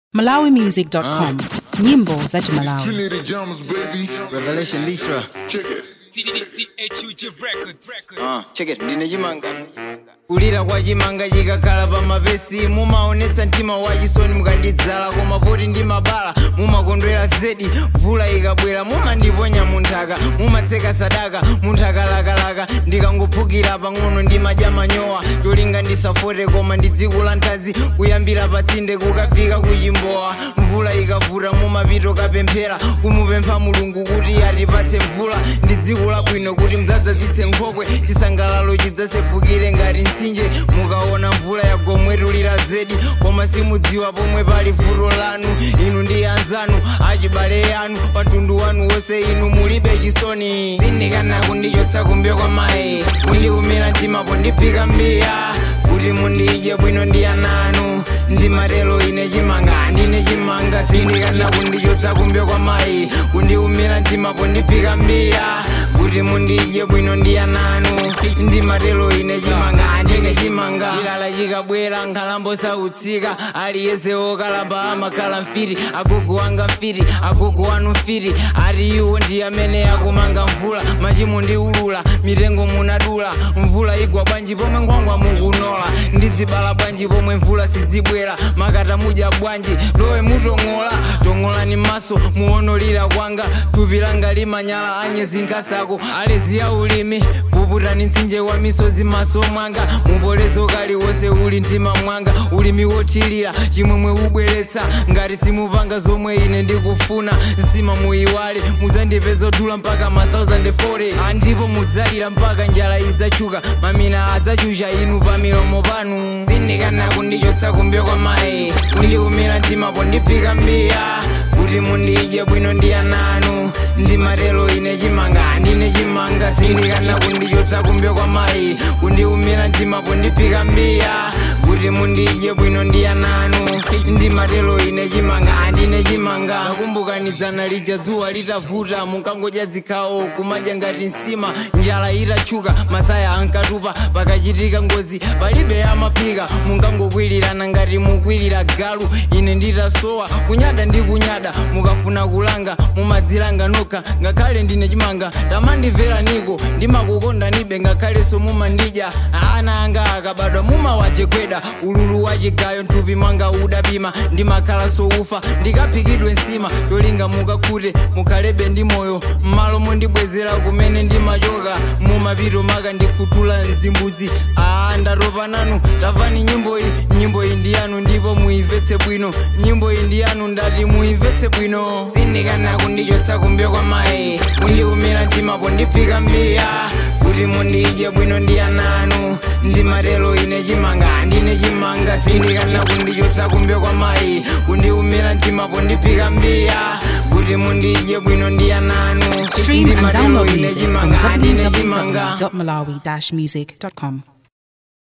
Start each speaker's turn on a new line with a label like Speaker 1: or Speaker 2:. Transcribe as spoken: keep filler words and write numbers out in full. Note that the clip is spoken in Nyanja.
Speaker 1: malawi music dot com uh. Nyimbo za Malawi.
Speaker 2: Trinity Jones, baby.
Speaker 3: Revelation Lisra.
Speaker 2: Check it.
Speaker 3: Uh, check it. Ndine Jimanga. Kulira kwa Jimanga jikakhala pa mapesi mumaonetsa mtima wachisoni mukandidzala koma poti ndi mabala mumakondwera zedi vula ikabwera mumandiponya munthaka mumatseka sadaka munthaka lakalaka ndikangophukira pang'ono ndimadya manyowa cholinga ndisafote koma ndidzikula nthazi kuyambira patsinde kukafika kuchimbowa mvula ikavuta mumapito kapemphera kumupempha mulungu kuti atipatse mvula ndidzikula bwino kuti mdzadzazitse nkhokwe chisangalalo chidzasefukire ngati mtsinje mukaona mvula yagomwetulira zedi koma simudziwa pomwe pali vuto lanu inu ndi anzanu achibale yanu patundu wanu wonse inu mulibe chisoni sindikana kundichotsa kumbe kwa mayi kundiumira mtima pondiphika mbiya kuti mundidye bwino ndi ananu ndi matelo ine Chimanga ndine Chimanga sindikana kundichotsa kumbe kwa mayi kundiumira mtima pondiphika mbiya kuti mundidye bwino ndi ananu ndi matelo ine Chimanga ndine Chimanga chilala chikabwera nkhalambo sautsika aliyese okalamba amakhala mfiti agogo wanga mfiti agogo wanu mfiti ati iwo ndi amene akumanga mvula machimo ndi ulula mitengo munadula mvula igwa bwanji pomwe nkhwangwa mukunola ndidzibala bwanji pomwe mvula sidzibwera makata mudya bwanji lowe mutong'ola tong'olani maso muonolira kwanga thupi langa limanyala anyezi nkasako alezi ya ulimi puputani mtsinje wa misozi maso mwanga mupolezo kali wonse uli mtima mwanga ulimi wothilira chimwemwe ubweretsa ngati simupanga zomwe ine ndikufuna nsima muyiwale mudzandipeza odula mpaka ma one thousand forty andipo mudzalira mpaka njala idzachuka mamina adzachucha inu pa milomo panu sindikana kundichotsa kumbe kwa mayi kundiumira mtima pondiphika mbiya kuti mundidye bwino ndi ananu ndi matelo ine Chimanga ndine Chimanga sindikana kundichotsa kumbe kwa mayi kundiumira mtima pondiphika mbiya kuti mundidye bwino ndi ananu ndi matelo ine Chimanga ndine Chimanga nakumbukanidzana lija dzuwa litavuta munkangodya zikhawo kumadya ngati nsima njala itachuka masaya ankatupa pakachitika ngozi palibe amaphika munkangokwilirana ngati mukwilira galu ine nditasowa kunyada ndi kunyada mukafuna kulanga mumadzilanga nokha ngakhale ndine Chimanga tamandimvera niko ndimakukonda nibe ngakhale so mumandidya ana anga akabadwa mumawachekweda ululu wachigayo nthupi mwanga udapima ndimakhala so ufa ndikaphikidwe nsima cholinga mukakhute mukhalebe ndi moyo m'malo mondibwezera kumene ndimachoka mumapito maka ndikutula mdzimbuzi aa ndatopa nanu tamvani nyimbo iyi nyimbo iyi ndi yanu ndipo muimvetse bwino nyimbo iyi ndi yanu ndati muimvetse bwino sindikana kundichotsa kumbe kwa mayi kundiumira mtima pondiphika mbiya kuti mundidye bwino ndi ananu ndi matelo ine Chimanga ndine Chimanga sindikana kundichotsa kumbe kwa mayi kundiumira mtima pondiphika mbiya kuti mundidye bwino ndi ananu
Speaker 1: Stream and download music from w w w dot malawi dash music dot com.